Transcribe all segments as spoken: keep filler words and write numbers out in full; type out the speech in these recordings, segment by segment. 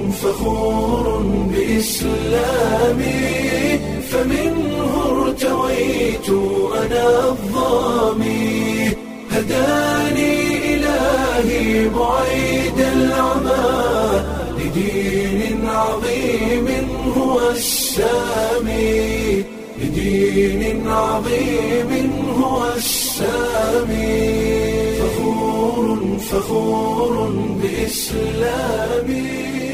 فخور بإسلامي فمنه ارتويت أنا الضامي هداني إلهي بعيد العمى لدين عظيم هو السامي لدين عظيم هو السامي فخور فخور بإسلامي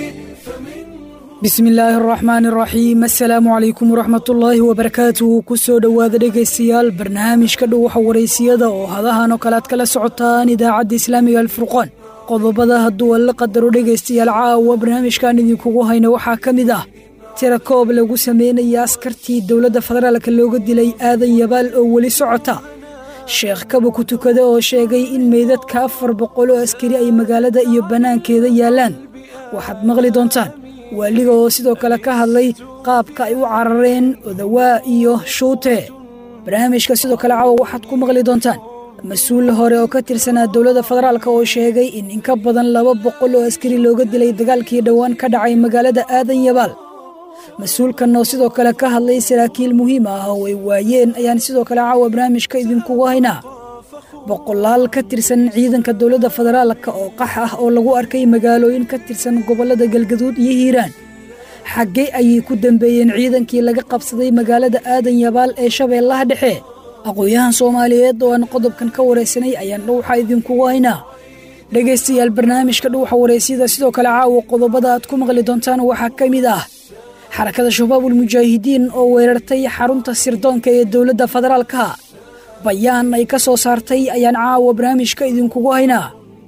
بسم الله الرحمن الرحيم السلام عليكم ورحمة الله وبركاته كسو دواد dhegeystayaal barnaamijka dhuuxa wareysiyada oo hadahan oo kala kala socotaan idaacada islaamiga alfurqaan qodobada haduu la qadaro dhegeystayaal caawa barnaamijkan idinkugu hayna waxa kamid ah tira koob lagu sameeyay askartii dawladda federaalka looga dilay aadan yabaal oo wali socota sheekh kaba ku tukada oo sheegay in meydadka afar boqol oo askari ay magaalada iyo banaankeeda yaalaan waxaad maqli doontaan waaliga oo sidoo kale ka hadlay qaabka ay u carareen odawaa iyo shuute barnaamijka sidoo kale caawa waxaad ku maqli doontaan mas-uul hore oo ka tirsanaa dowladda federaalka oo sheegay in in ka badan laba boqol oo askari looga dilay dagaalkii dhowaan ka dhacay magaalada aadan yabaal mas-uulkan oo sidoo kale ka hadlay saraakiil muhiim ah oo ay waayeen ayaan sidoo kale caawa barnaamijka idinkugu haynaa boqolaal ka tirsan ciidanka dowladda federaalka oo qax ah oo lagu arkay magaalooyin ka tirsan gobolada galgaduud iyo hiiraan xaggee ayay ku dambeeyeen ciidankii laga qabsaday magaalada aadan yabaal ee shabeellaha dhexe aqoon-yahan soomaaliyeed oo aan qodobkan ka wareysanay ayaan dhuuxa idinkugu haynaa dhegaystayaal barnaamijka dhuuxa wareysiyada sidoo kale caawa qodobada aad ku maqli doontaan waxaa ka mid ah xarakada shabaabul mujaahidiin oo weerartay xarunta sirdoonka ee dowladda federaalka bayaan ay ka soo saartay ayaan caawa barnaamijka idinkugu haynaa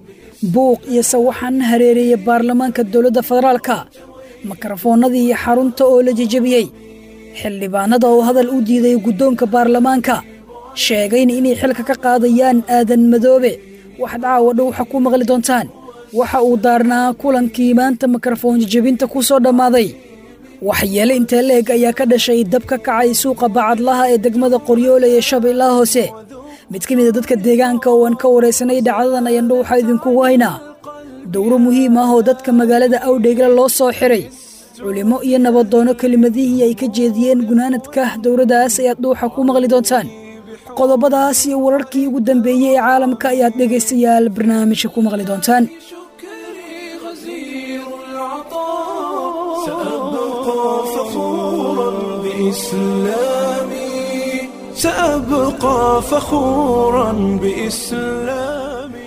buuq iyo sawaxan hareereeyay baarlamaanka dowladda federaalka mikrofoonadii xarunta oo la jajabiyey xildhibaanada oo hadal u diiday guddoonka baarlamaanka sheegayna inay xilka ka qaadayaan aadan madoobe waxaad caawa dhuuxa ku maqli doontaan waxa uu daarnaa kulankii maanta mikrofoon jajabinta ku soo dhammaaday waxyeele intee leeg ayaa ka dhashay dab ka kacay suuqa bacadlaha ee degmada qoryoole ee shabeellaha hoose mid ka mid a dadka deegaanka oo aan ka wareysanay dhacdadan ayaan dhuuxa idinkugu haynaa dowro muhiim ah oo dadka magaalada awdheegla loo soo xiray culimo iyo nabadoono kelimadihii ay ka jeediyeen gunaanadka dowladdaas ayaad dhuuxa ku maqli doontaan qodobadaas iyo wararkii ugu dambeeyey ee caalamka ayaad dhegaystayaal barnaamijka ku maqli doontaan إسلامي سأبقى فخورا بإسلامي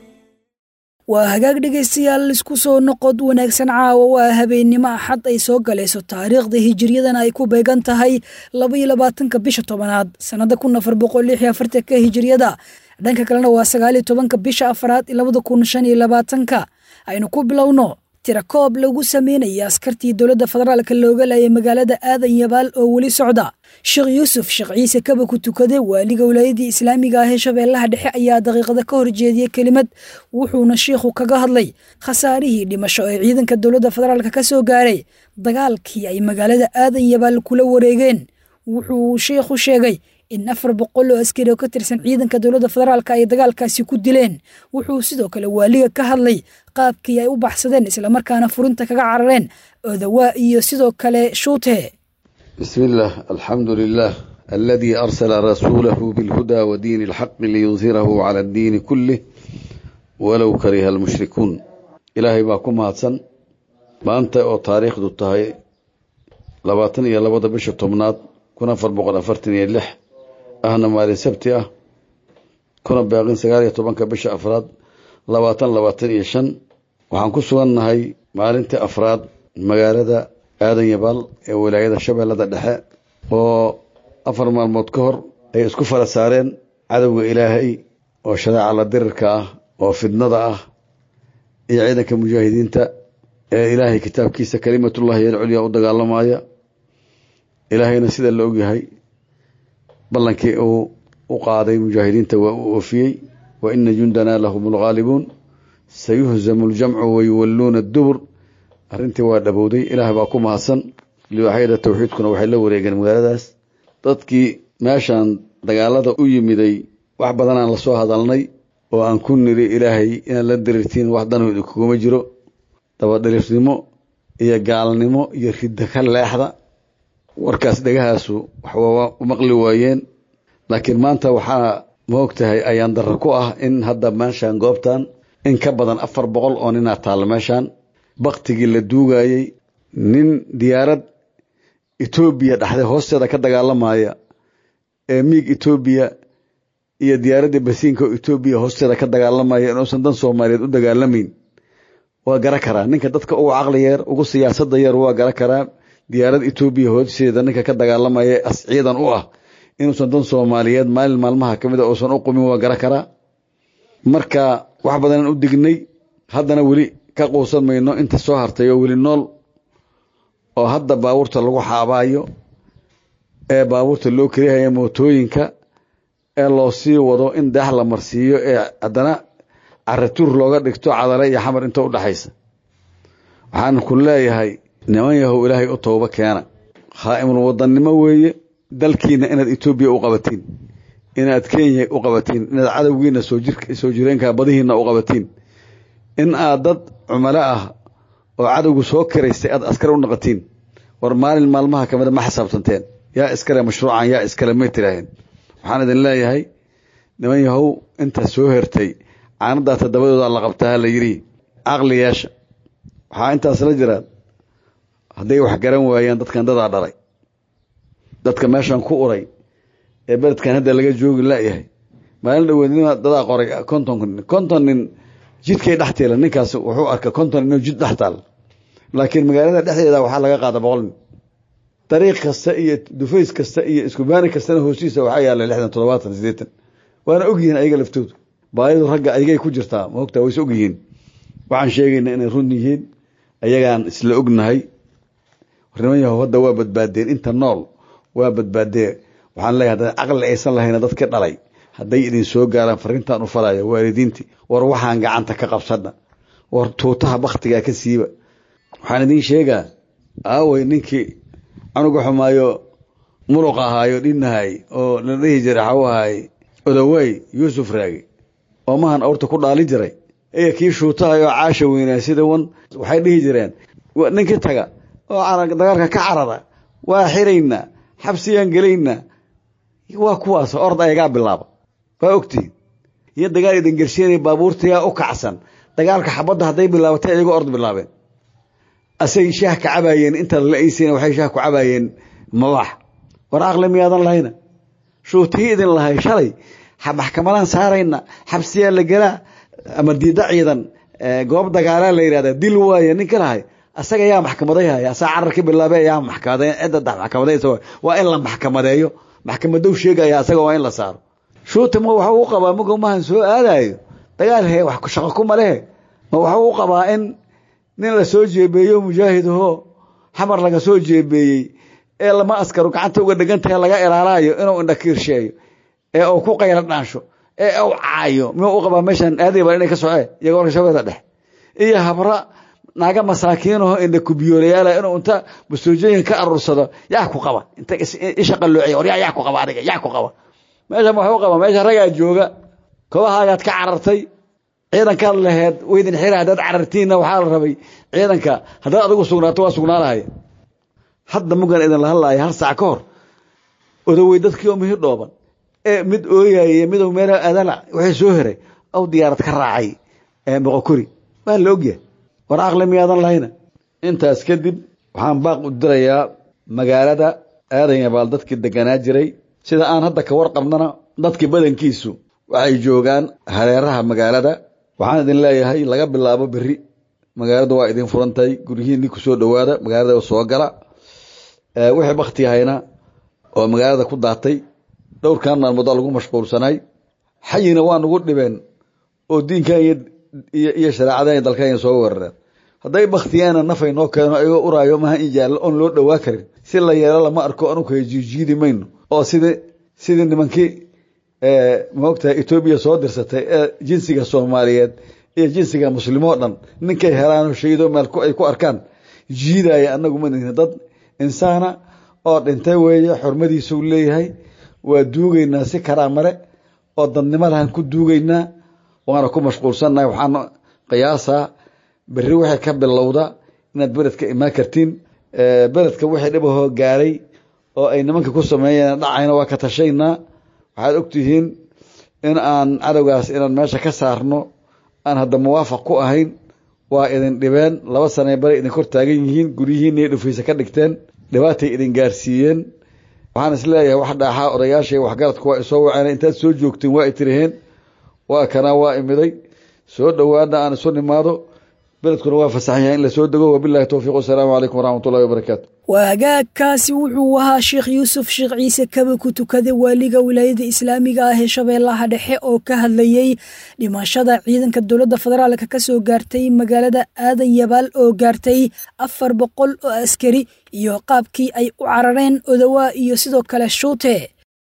waa hagaag dhegaystayaal isku soo noqod wanaagsan caawa waa habeennimo axad ay soo galayso taariikhda hijiriyadana ay ku beegan tahay laba iyo labaatanka bisha tobanaad sannada kun afar boqol lix iyo afartanka hijiriyada dhanka kalena waa sagaal iyo tobanka bisha afaraad labada kun shan iyo labaatanka aynu ku bilowno tira koob lagu sameynaya askartii dowladda federaalka looga laayay magaalada aadan yabaal oo weli socda sheekh yuusuf sheekh ciise kaba ku tukade waaliga wilaayadii islaamiga ah ee shabeellaha dhexe ayaa daqiiqada ka horjeediyey kelimad wuxuuna sheekhu kaga hadlay khasaarihii dhimasho ee ciidanka dowladda federaalka ka soo gaaray dagaalkii ay magaalada aadan yabaal kula wareegeen wuxuu sheekhu sheegay in afar boqol oo askari oo ka tirsan ciidanka dowladda federaalka ay dagaalkaasi ku dileen wuxuu sidoo kale waaliga ka hadlay qaabkii ay u baxsadeen isla markaana furinta kaga carareen odawaa iyo sidoo kale shuute بسم الله الحمد لله الذي أرسل رسوله بالهدى ودين الحق ليظهره على الدين كله ولو كره المشركون إلهي باكم هاتسن ما أنت أو تاريخ دو التهي لباتني لبدا بشر طمنات كنا فربقنا أفرتني اللح أهنا مالي سبتي كنا باقين سقالي طبانك بشر أفراد لباتن لباتن يشن وحنكو سوان هاي مالنت أفراد مقالة aadan yabaal ee wilaayada shabeellada dhexe oo afar maalmood ka hor ay isku fara saareen cadowga ilaahay oo shareeca la dirirka ah oo fidnada ah iyo ciidanka mujaahidiinta ee ilaahay kitaabkiisa kalimatullahi al-ulya u dagaalamaya ilaahayna sida la ogyahay ballankii uu u qaaday mujaahidiinta waa uu oofiyey wa inna jundana lahumul ghaalibuun sayuhzamul jamcu wa yuwalluuna ad-dubur arrintii waa dhabowday ilaah baa ku mahadsan liwaxayda tawxiidkuna waxay la wareegeen magaaladaas dadkii meeshaan dagaalada u yimiday wax badan aan la soo hadalnay oo aan ku niri ilaahay inaan la dirirtiin wax danoodu kuma jiro dabadhirifnimo iyo gaalnimo iyo ridda ka leexda warkaas dhagahaasu wax maqli waayeen laakiin maanta waxaa ma ogtahay ayaan darro ku ah in hadda meeshaan goobtan in ka badan afar boqol oo ninaa taalla meeshaan baktigii la duugayey nin diyaarad Ethiopia dhaxday hoosteeda ka dagaalamaya ee miig Ethiopia iyo diyaaradda basiinka Ethiopia hoosteeda ka dagaalamaya inuusan dan Soomaaliyeed u dagaalamayn waa gara karaa ninka dadka ugu caqli yar ugu siyaasadda yar waa gara karaa diyaarad Ethiopia hoosteeda ninka ka dagaalamaya as ciidan u ah inuusan dan Soomaaliyeed maalin maalmaha kamid ah uusan u qumin waa gara karaa marka wax badan u dignay haddana wali ka qoosan mayno inta soo hartay oo wali nool oo hadda baabuurta lagu xaabayo ee baabuurta loo kariyayo mootooyinka ee loo sii wado in daah la marsiiyo ee haddana caratuur looga dhigto cadale iyo xamar inta u dhaxaysa waxaan ku leeyahay niman yahow ilaahay u tooba keena khaa'imul wadannimo weeye dalkiina inaad Ethiopia u qabatiin inaad Kenya u qabatiin inaad cadawgiina soo jirka soo jireenka badihiina u qabatiin in aad dad cumala ah oo cadawgu soo kareystay aad askar u noqotiin war maalin maalmaha kamida ma xisabtanteen yaa iskale mashruucan yaa iskale ma tiraahin waxaan idin leeyahay niman yahow inta soo hertay aanada tadabadooda la qabtaa la yiri aqli yeesha waxa intaas la jiraan haday wax garan waayaan dadkan dada dhalay dadka meeshan ku uray ee beledkan hadda laga joogi laayahay maalin dhaweynina dada qoray konton kontonin jidkay dhaxteela ninkaas wuxuu arkaa konton inuu jid dhaxtal laakiin magaalada dhexdeeda waxa laga qaada boqol طريق kasta iyo dufays kasta iyo isku baani kasta hoostiisa waxa yaala lixdan toddobaatan sideetan waana ogyihiin ayaga laftoodu baayadu ragga ayagay ku jirtaa ma ogtaa way ogyihiin waxaan sheegaynaa inay run yihiin ayagaan isla ognahay warnimada wadda waa badbaadeen inta nool waa badbaadee waxaan leeyahay aqal aysan lahayn dadka dhalay haday idin soo gaaraan fariintan u falayo waalidiinti war waxaan gacanta ka qabsadna war tuutaha waqtiga ka siiba waxaan idin sheegaa aaway ninkii anugu xumaayo muruq ahaayo dhinahay oo la dhihi jiray xawahay odaway Yusuf Raagi oo mahan awrta ku dhaali jiray ee kii shuutayo caasha weynaa sida wan waxay dhihi jireen ninkii taga oo arag dagaalka ka carada waa xirayna xabsiyan galayna waa kuwaas orda ayaga bilaabo waa ogtiin iyo dagaal idin garsheeyay baabuurtiya u kacsan dagaalka xabada haday bilaabatay ayaga ord bilaabeen asay shaah ka cabayeen inta la aysiina waxay shaah ku cabayeen madax war aqli miyaadan lahayna shuutiidin lahay shalay maxkamadan saarayna xabsiya la galaa ama diida ciidan goob dagaal la yiraahdo dil waaye ninka lahay asaga yaa maxkamadayaa asaa cararka bilaabay yaa maxkamadayn cidda maxkamadayso waa in la maxkamadeeyo maxkamadu sheegaya asaga waa in la saaro shuutimo waxa uu qabaa mugumahan soo aadayo dagaal hay wax ku shaqo kuma leh ma waxa uu qabaa in nin la soo jeebeeyo mujaahidaho xamar laga soo jeebeeyay ee lama askaru gacanta uga dhigantay laga ilaalayo inuu indhakiirsheeyo ee uu ku qayl dhaansho ee uu caayo ma uu qabaa meeshan aadey baa inay ka socay iyaga war shabeeda dhex iyo habra naga masaakiinaho inda ku biyoolayaal inuu inta bustoojooyin ka arursado yaa ku qaba inta isha qalloocay war yaa ku qaba adiga yaa ku qaba meesha ma wuxuu qaba meesha raga jooga kooxahaad ka carartay ciidanka laheed weydin xira dad carartiina waxa la rabay ciidanka hadaa adigu sugnaato waa sugnaanahay hadda mugan idan la hadlaay hal saac ka hor odaway dadkii oo mihir dhooban ee mid ooyay mid oo meel adala waxay soo heray aw diyaarad ka raacay ee boqokuri waa la ogyahay war aqli miyaadan lahayna intaas kadib waxaan baaq u dirayaa magaalada aadaya baal dadkii deganaa jiray sida aan hadda ka warqabnana dadkii badankiisu waxay joogaan hareeraha magaalada waxaan idin leeyahay laga bilaabo bari magaalada waa idin furantay gurihiinii ku soo dhawaada magaalada soo gala ee wixii waqti hayna oo magaalada ku daatay dhowrkan maalmood lagu mashquulsanay xayina waa nagu dhibeen oo diinka iyo iyo sharaacada dalkayna soo weerareen haday waqtiyana nafay noo keeno ayuu uraayo ma in jaal on loo dhawaa karin si la yeelo lama arko anu ka jijiidi mayno oo sida sida nimankii ee moogta Ethiopia soo dirsatay ee jinsiga Soomaaliyeed iyo jinsiga muslimo dhan ninkay helaan shaydo meel ku ay ku arkaan jiidaya anagu ma nihin dad insaana oo dhintay weeye xurmadiisu leeyahay waa duugeynaa si karaamare oo dadnimo lahan ku duugeynaa waana ku mashquulsanahay waxaan qiyaasa bari waxa ka bilowda inaad beledka imaan kartiin beledka wixii dhibahoo gaaray oo ay nimanka ku sameeyeen dhacayna waa ka tashaynaa waxaad ogtihiin in aan cadowgaas inaan meesha ka saarno aan hadda muwaafaq ku ahayn waa idin dhibeen laba sanay bari idin kor taagan yihiin guryihiina iyo dhufaysa ka dhigteen dhibaatay idin gaarsiiyeen waxaan isleeyahay wax dhaaxaa odayaashay waxgaradku waa isoo waceen intaad soo joogtiin waa itiriheen waa kana waa imiday soo dhowaana aan isu nimaado beledkuna waa fasaxan yahay in la soo dego wabillahi tawfiiq wasalaamu calaykum waraxmatullahi wabarakaatu waa hagaagkaasi wuxuu ahaa sheekh yuusuf sheekh ciise kaba ku tukada waaliga wilaayada islaamiga ah ee shabeellaha dhexe oo ka hadlayey dhimashada ciidanka dowladda federaalka ka soo gaartay magaalada aadan yabaal oo gaartay afar boqol oo askari iyo qaabkii ay u carareen odawaa iyo sidoo kale shuute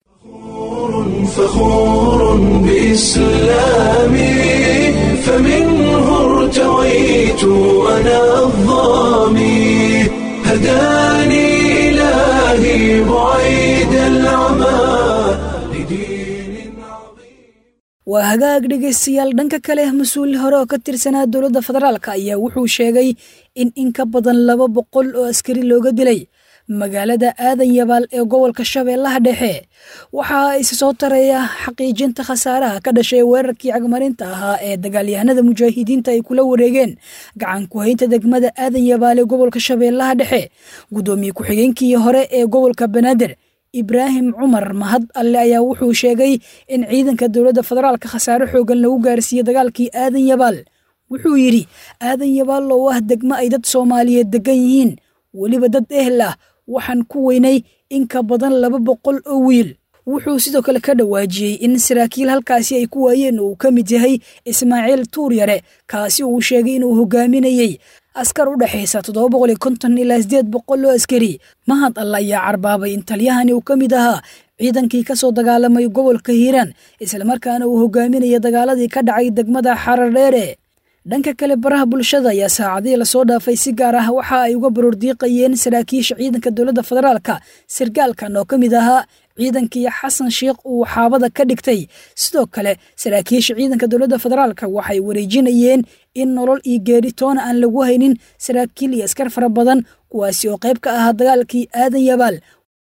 فخور بإسلامي فمنه ارتويت أنا الظامي هداني إلهي بعيد العمى لدين عظيم waa hagaag dhegaystayaal dhanka kale mas-uul hore oo ka tirsanaa dowladda federaalka ayaa wuxuu sheegay in in ka badan laba boqol oo askari looga dilay magaalada aadan yabaal ee gobolka shabeellaha dhexe waxaa isa soo taraya xaqiijinta khasaaraha ka dhashay weerarkii cagmarinta ahaa ee dagaalyahanada mujaahidiinta ay kula wareegeen gacan ku haynta degmada aadan yabaal ee gobolka shabeellaha dhexe gudoomiye ku-xigeenkii hore ee gobolka banaadir ibraahim cumar mahad alle ayaa wuxuu sheegay in ciidanka dowladda federaalka khasaare xoogan lagu gaarsiiyey dagaalkii aadan yabaal wuxuu yidhi aadan yabaal oo ah degmo ay dad soomaaliyeed degan yihiin weliba dad ehel ah waxaan ku weynay in ka badan laba boqol oo wiil wuxuu sidoo kale ka dhawaajiyey in saraakiil halkaasi ay ku waayeen uu ka mid yahay ismaaciil tuuryare kaasi uu sheegay inuu hogaaminayey askar u dhexaysa toddoba boqol iyo konton ilaa sideed boqol oo askari mahad alla ayaa carbaabay in taliyahani uu ka mid ahaa ciidankii ka soo dagaalamay gobolka hiiraan islamarkaana uu hogaaminaya dagaaladii ka dhacay degmada xarardheere dhanka kale baraha bulshada ayaa saacadihii lasoo dhaafay si gaar ah waxa ay uga baroordiiqayeen saraakiisha ciidanka dowladda federaalka sargaalkan oo ka mid ahaa ciidankii xasan sheekh uu xaabada ka dhigtay sidoo kale saraakiisha ciidanka dowladda federaalka waxay wareejinayeen in nolol iyo geeritoona aan lagu haynin saraakiil iyo askar fara badan kuwaasi oo qayb ka ahaa dagaalkii aadan yabaal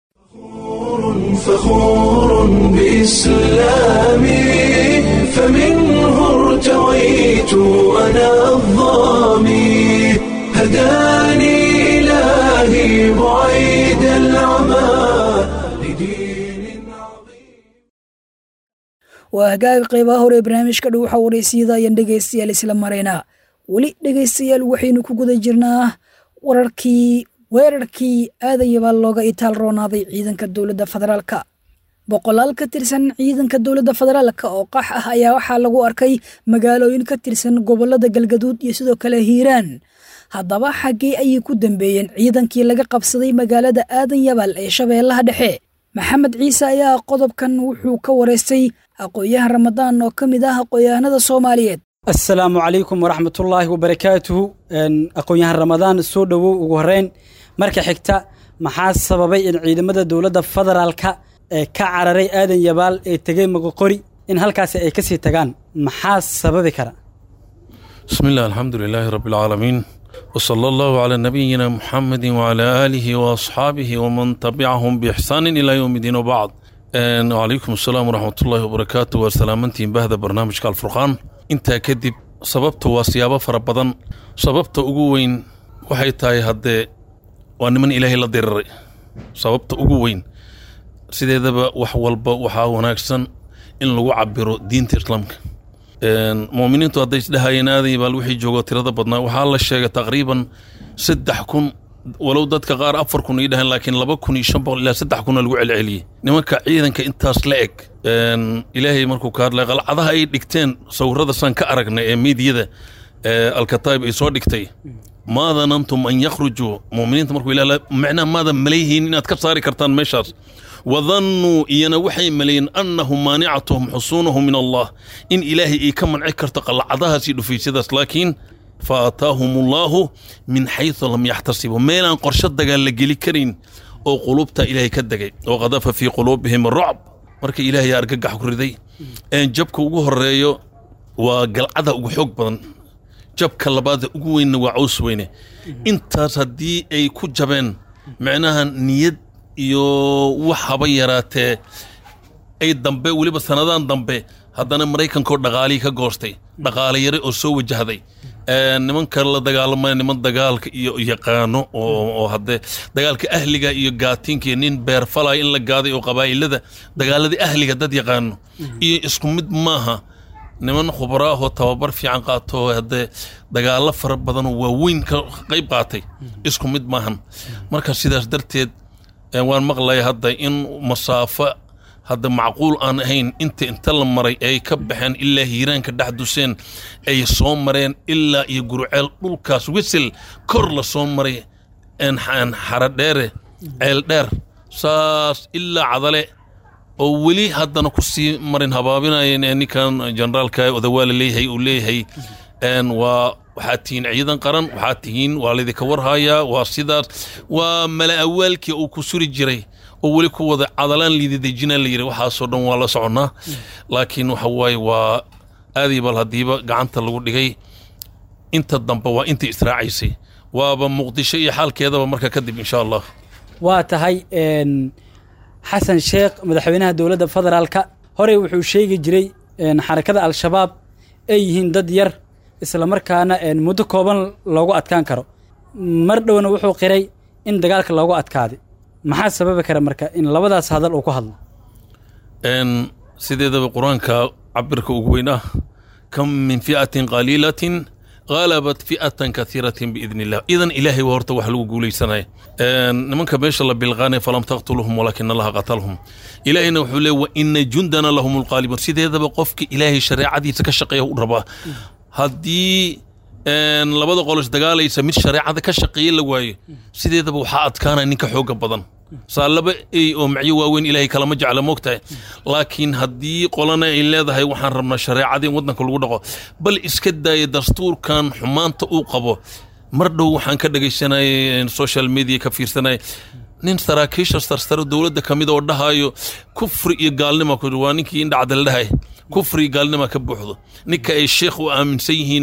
فخور بإسلامي فمنه ارتويت أنا الظامي هداني إلهي بعيد العمى لدين عظيم waa hagaag qaybaha hore barnaamijka dhow waxa wareysiyada ayaan dhegaystayaal isla maraynaa weli dhegaystayaal waxaynu ku guda jirnaa wararkii weerarkii aadan yabaal looga itaal roonaaday ciidanka dowladda federaalka boqolaal ka tirsan ciidanka dowladda federaalka oo qax ah ayaa waxaa lagu arkay magaalooyin ka tirsan gobolada galgaduud iyo sidoo kale hiiraan haddaba xaggee ayay ku dambeeyeen ciidankii laga qabsaday magaalada aadan yabaal ee shabeellaha dhexe maxamed ciise ayaa qodobkan wuxuu ka wareystay aqoon-yahan ramadaan oo ka mid ah aqoon-yahanada soomaaliyeed assalaamu calaykum waraxmatullaahi wabarakaatuhu aqoon-yahan ramadaan soo dhowow ugu horeyn marka xigta maxaa sababay in ciidamada dowladda federaalka ee ka cararay aadan yabaal ee tegey moqoqori in halkaasi ay ka sii tagaan maxaa sababi kara bismi illah alxamdu lilaahi rabbi alcaalamiin wasala allahu calaa nabiyina muxamedin wacalaa aalihi waasxaabihi waman tabicahum biixsaanin ilaa yowmi diin wabacd wacalaykum assalaam waraxmatullaahi wabarakaatu waa salaamantiin bahda barnaamijka alfurqaan intaa kadib sababta waa siyaabo fara badan sababta ugu weyn waxay tahay haddee waa niman ilaahay la diriray sababta ugu weyn sideedaba wax walba waxaa wanaagsan in lagu cabiro diinta islaamka muuminiintu hadday isdhahayeen aadan yabaal wixii joogo tirada badnaa waxaa la sheegay taqriiban saddex kun walow dadka qaar afar kun ii dhahan laakiin laba kun iyo shan boqol ilaa saddex kuna lagu celceliyey nimanka ciidanka intaas la eg ilaahay markuu ka hadlay qalcadaha ay dhigteen sawirada saan ka aragnay ee miidiyada alkataib ay soo dhigtay maa danantum an yakhrujuu muuminiinta markuu ilaa macnaha maadan malayhiin inaad ka saari kartaan meeshaas wadannuu iyana waxay maleeyeen annahum maanicatuhum xusuunahum min allah in ilaahay ay ka manci karto qalcadahaas iyo dhufaysyadaas laakiin fa aataahum allaahu min xaysu lam yaxtasibuu meelaan qorsho dagaal la geli karin oo quluubta ilaahay ka degay oo qadafa fii quluubihim rucb marka ilaahay argagax ku riday jabka ugu horeeyo waa galcada ugu xoog badan jabka labaad ugu weynna waa caws weyne intaas haddii ay ku jabeen macnaha niyad iyo wax haba yaraatee ay dambe weliba sanadaan dambe haddana maraykankoo dhaqaalihii ka goostay dhaqaale yare oo soo wajahday nimanka la dagaalamaya niman dagaalka iyo yaqaano oo haddee dagaalka ahliga iyo gaatiinka nin beerfalaya in la gaaday oo qabaa'ilada dagaaladii ahliga dad yaqaano iyo isku mid maaha niman khubaraahoo tababar fiican qaato haddee dagaalo fara badanoo waaweyn ka qayb qaatay isku mid maahan marka sidaas darteed waan maqlaya hadda in masaafo hadda macquul aan ahayn inta inta la maray ay ka baxeen ilaa hiiraanka dhex duseen ay soo mareen ilaa iyo gurceel dhulkaas wisel kor la soo maray xaradheere ceel dheer saas ilaa cadale oo weli haddana ku sii marin habaabinayeen ninkan generaalka odawaala leeyahay uu leeyahay waa waxaad tihiin ciidan qaran waxaad tihiin waa laydinka warhayaa waa sidaas waa mala awaalkii uu ku suri jiray oo weli ku wada cadalaan liididejinaa la yidhi waxaasoo dhan waa la soconnaa laakiin waxa waaye waa aadii bal haddiiba gacanta lagu dhigay inta dambe waa intii israacaysay waaba muqdisho iyo xaalkeedaba marka kadib insha allah waa tahay xasan sheekh madaxweynaha dowladda federaalka horey wuxuu sheegi jiray xarakada al-shabaab ay yihiin dad yar isla markaana muddo kooban loogu adkaan karo mar dhowna wuxuu qiray in dagaalka loogu adkaaday maxaa sababi kara marka in labadaas hadal uu ku hadlo sideedaba qur-aanka cabirka ugu weyn ah kam min fi'atin qaliilatin غالبت فئة كثيرة بإذن الله إذن إلهي وهرت وحلو قولي سنة نمنك بيش الله بالغاني فلم تقتلهم ولكن الله قتلهم إلهينا وحولي وإن جندنا لهم الغالبون سيدي هذا بقفك إلهي شريعة دي تكشقيه وربا هدي لبدا قولش دقالي يسميت شريعة دي كشقيه لواي سيدي هذا بوحاء كان إنك حوق بدن صالبا اي او معي واوين الهي كلام جعل موقته لكن هدي قولنا الا هي waxaan rabnaa shariicadii wadanka lagu dhaqo bal iska daay dastuurkan xumaanta uu qabo mar dhow waxaan ka dhageysanay social media ka fiirsanay nin saraakiisha sarsaro dawladda kamid oo dhahayo kufri iyo gaalnimo ku waa ninkii in dhacdal dhahay kufri gaalnimo ka buuxdo ninka ay sheekh u aaminsan yihiin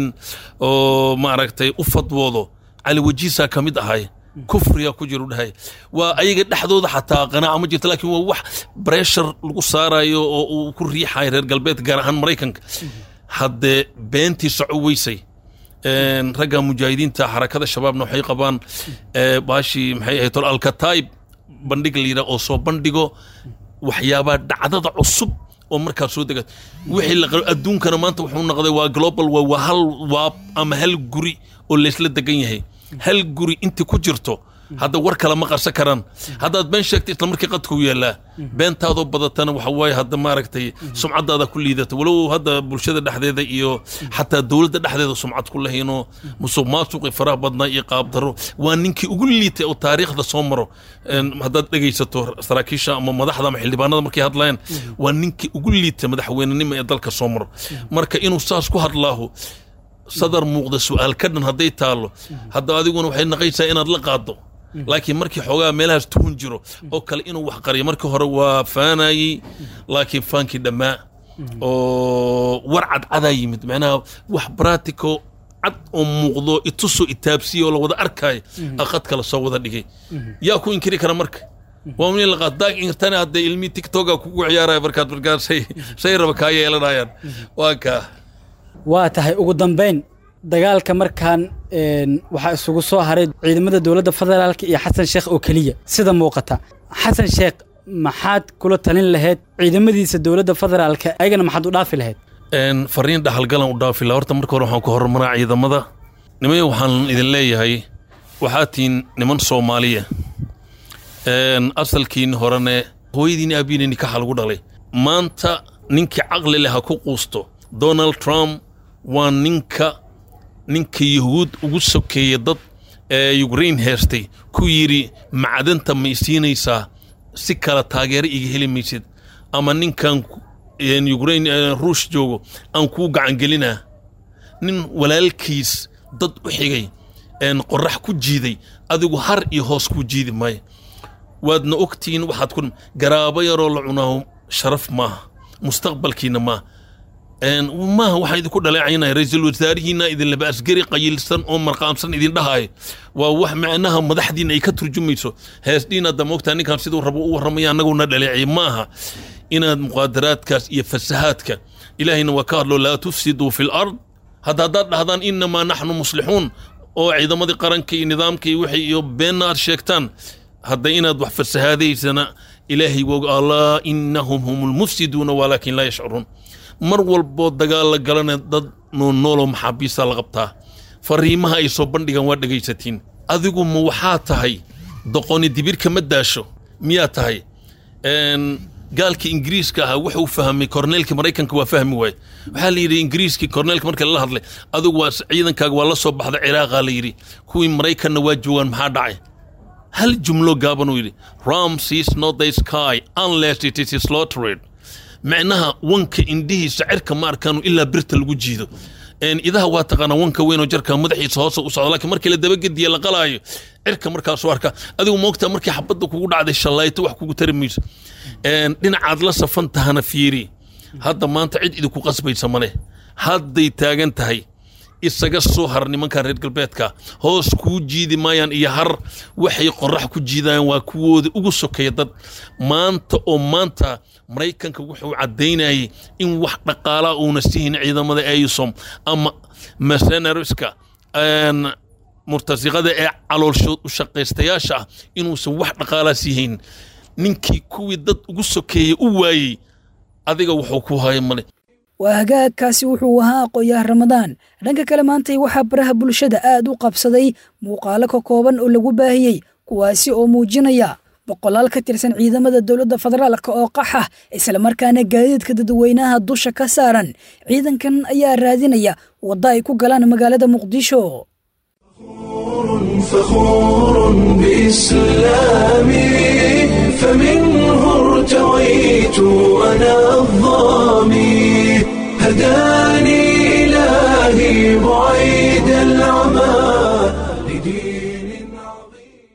oo ma aragtay u fadwoodo cali wajiisa kamid ahay كفريا كجرو دحاي وا ايغا دخدودا حتى قناعه ما جرت لكن وا wax pressure lagu saarayo oo ku riixay reer galbeed gaar ahaan Mareykanka hadde beenti sacuweysay een raga mujaahidiinta xarakada shabaabna waxay qabaan ee baashi maxay ahayd al-Kataib bandhig liira oo soo bandhigo waxyaaba dhacdada cusub oo markaa soo degay wixii la adduunkana maanta wuxuu noqday waa global waa hal waa ama hal guri oo la isla degan yahay hal guri inta ku jirto hadda war kala ma qarsan karaan haddaad been sheegtay isla markii qadku yeelaa beentaadoo badatana waxa waaye hadda maaragtay sumcadaada ku liidata walow hadda bulshada dhexdeeda iyo xataa dowladda dhexdeeda sumcad ku lahaynoo musuq maasuqi faraha badnaa iyo qaabdaro waa ninkii ugu liitay oo taariikhda soo maro haddaad dhegaysato saraakiisha ama madaxda ama xildhibaanada markay hadlayaan waa ninkii ugu liitay madaxweynenimo ee dalka soo maro marka inuu saas ku hadlaaho صدر موقد سؤال كدن هدي تالو هدا adiguna waxay naqaysaa inaad la qaado laakiin markii xogaa meelahaas tuun jiro oo kale inuu wax qariyo markii hore waa faanay laakiin faanki dhamaa oo warcad cada yimid macnaha wax practical cad oo muuqdo ituso itaabsiyo la wada arkay aqad kala soo wada dhigay yaa ku inkiri kara marka waa min la qaad intana hada ilmi tiktok ku ciyaaray barkaad barkaad shay shay raba ka yeelanayaan waa ka waa tahay ugu dambeyn dagaalka markaan waxa isugu soo haray ciidamada dawladda federaalka iyo xasan sheekh oo kaliya sida muuqata xasan sheekh maxaad kula talin lahayd ciidamadiisa dawladda federaalka ayagana maxaad u dhaafi lahayd een fariin dhaxalgalan u dhaafi lahayd horta marka hore waxaan ku hormaraa ciidamada nimay waxaan idin leeyahay waxaad tiin niman Soomaaliya een asalkiin horane hooyadiin aabiin ka xal ugu dhalay maanta ninkii aqli leh ku quusto Donald Trump waa ninka ninka yahuud ugu sokeeyay dad ee Ukraine heestay ku yiri macdanta ma isiinaysaa si kala taageero iga heli maysid ama ninkan in Ukraine Ruush joogo aan ku gacan gelinaa nin walaalkiis dad u xigay een qorax ku jiiday adigu har iyo hoos ku jiidi may waadna ogtiin waxaad ku garaabo yaroo la cunaa sharaf ma mustaqbalkiina ma maaha waxaa idinku dhaleecaynaya ra-iisul wasaarihiina idinlaba asgari qayilsan oo marqaamsan idin dhahayo waa wax macnaha madaxdiina ay ka turjumayso heesdhiin hadda moogtaa ninkan siduu rabo u warramaya annaguna dhaleecay maaha inaad muqaadaraadkaas iyo fasahaadka ilaahayna waa ka hadlo laa tufsiduu fi lard hadda haddaad dhahdaan inamaa naxnu muslixuun oo ciidamadii qaranka iyo nidaamka iyo wixii iyo beenna aad sheegtaan hadda inaad wax fasahaadaysana ilaahay wog allah innahum hum lmufsiduuna walaakin laa yashcuruun mar walboo dagaal la galana dad noolnooloo maxaabiista la qabtaa fariimaha ay soo bandhigaan waa dhegaysatiin adigu ma waxaa tahay doqoni dibirka ma daasho miyaa tahay gaalka ingiriiska ahaa wuxuu fahmay korneelka maraykanka waa fahmi waaye waxaa la yidhi ingiriiskii korneelka marka lala hadlay adigu waa ciidankaaga waa la soo baxda ciraaqa la yidhi kuwii maraykanna waa joogaan maxaa dhacay hal jumlo gaaban uu yidhi Rome sees not the sky unless it is slaughtered macnaha wanka indhihiisa cirka ma arkaanu ilaa birta lagu jiido idaha waa taqaanaa wanka weyn oo jarka madaxiisa hoose u socda laakiin markii la dabagediye la qalaayo cirka markaasuu arka adigu moogtaa markii xabadda kugu dhacday shallayto wax kugu tari mayso dhinacaad la safan tahana fiiri hadda maanta cid idinku qasbaysa male hadday taagan tahay isaga soo har nimankan reer galbeedka hoos kuu jiidi maayaan iyo har waxay qorax ku jiidayaan waa kuwooda ugu sokeeya dad maanta oo maanta maraykanka wuxuu caddaynayay in wax dhaqaalaa uuna sihin ciidamada aysom ama mercenariska murtasiqada ee caloolshood u shaqaystayaasha ah inuusan wax dhaqaalaa siihayn ninkii kuwii dad ugu sokeeyey u waayey adiga wuxuu ku haya male waa hagaagkaasi wuxuu ahaa aqoonyaha ramadaan dhanka kale maantay waxaa baraha bulshada aad u qabsaday muuqaalo ka kooban oo lagu baahiyey kuwaasi oo muujinaya boqolaal ka tirsan ciidamada dowladda federaalka oo qaxa islamarkaana gaadiidka dadweynaha dusha ka saaran ciidankan ayaa raadinaya wadda ay ku galaan magaalada muqdisho فخور بإسلامي فمنه ارتويت أنا الظامي هداني إلهي بعيد العمى لدين عظيم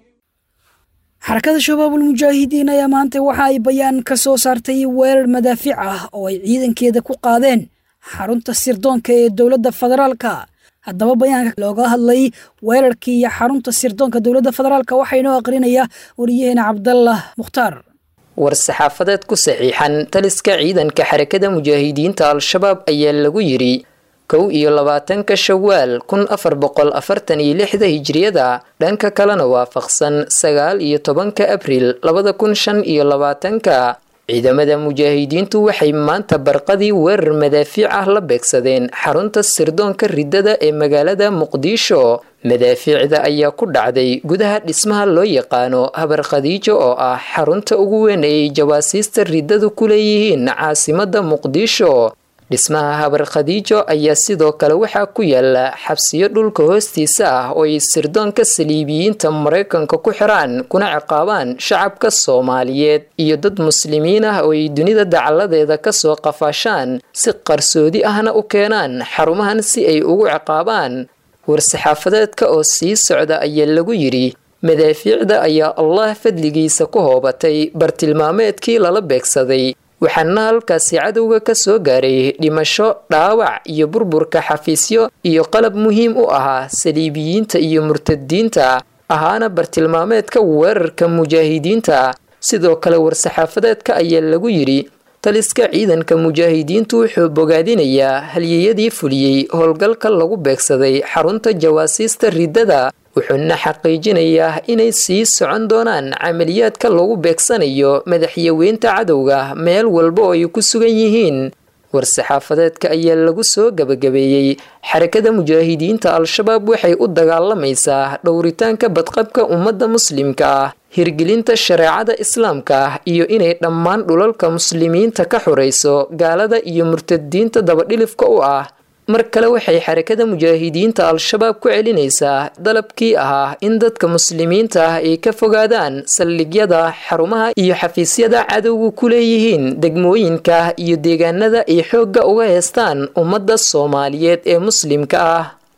حركة شباب المجاهدين يا مانتي waxay bayaan ka soo saartay weerar madaafiic ah oo ay ciidankeeda ku qaadeen xarunta sirdoonka ee dowladda federaalka haddaba bayaanka looga hadlay weerarkii iyo xarunta sirdoonka dowladda federaalka waxaa inoo aqrinaya wariyaheena cabdallah mukhtaar war-saxaafadeed ku saxiixan taliska ciidanka xarakada mujaahidiinta al-shabaab ayaa lagu yidhi kow iyo labaatanka shawaal kun afar boqol afartan iyo lixda hijriyada dhanka kalena waafaqsan sagaal iyo tobanka abriil labada kun shan iyo labaatanka ciidamada mujaahidiintu waxay maanta barqadii weerar madaafiic ah la beegsadeen xarunta sirdoonka riddada ee magaalada muqdisho madaafiicda ayaa ku dhacday gudaha dhismaha loo yaqaano habar khadiijo oo ah xarunta ugu weyn ee jawaasiista riddadu ku leeyihiin caasimada muqdisho dhismaha habar khadiijo ayaa sidoo kale waxaa ku yaala xabsiyo dhulka hoostiisa ah oo ay sirdoonka saliibiyiinta maraykanka ku xiraan kuna ciqaabaan shacabka soomaaliyeed iyo dad muslimiin ah oo ay dunida dacaladeeda kasoo qafaashaan si qarsoodi ahna u keenaan xarumahan si ay ugu ciqaabaan war-saxaafadeedka oo sii socda ayaa lagu yidhi madaafiicda ayaa allah fadligiisa ku hoobatay bartilmaameedkii lala beegsaday waxaana halkaasi cadowga ka soo gaaray dhimasho dhaawac iyo burburka xafiisyo iyo qalab muhiim u ahaa saliibiyiinta iyo murtadiinta ahaana bartilmaameedka weerarka mujaahidiinta sidoo kale war-saxaafadeedka ayaa lagu yidhi taliska ciidanka mujaahidiintu wuxuu bogaadinayaa halyeyadii fuliyey howlgalka lagu beegsaday xarunta jawaasiista riddada wuxuuna xaqiijinayaa inay sii socon doonaan camaliyaadka lagu beegsanayo madaxyaweynta cadowga meel walba oo ay ku sugan yihiin war-saxaafadeedka ayaa lagu soo gabagabeeyey xarakada mujaahidiinta al-shabaab waxay u dagaalamaysaa dhowritaanka badqabka ummadda muslimka ah hirgelinta shareecada islaamka ah iyo inay dhammaan dhulalka muslimiinta ka xurayso gaalada iyo murtadiinta dabadhilifka u ah mar kale waxay xarakada mujaahidiinta al-shabaab ku celinaysaa dalabkii ahaa in dadka muslimiinta ah ay ka fogaadaan saldhigyada xarumaha iyo xafiisyada cadowgu ku leeyihiin degmooyinka iyo deegaanada ay xoogga uga heestaan ummadda soomaaliyeed ee muslimka ah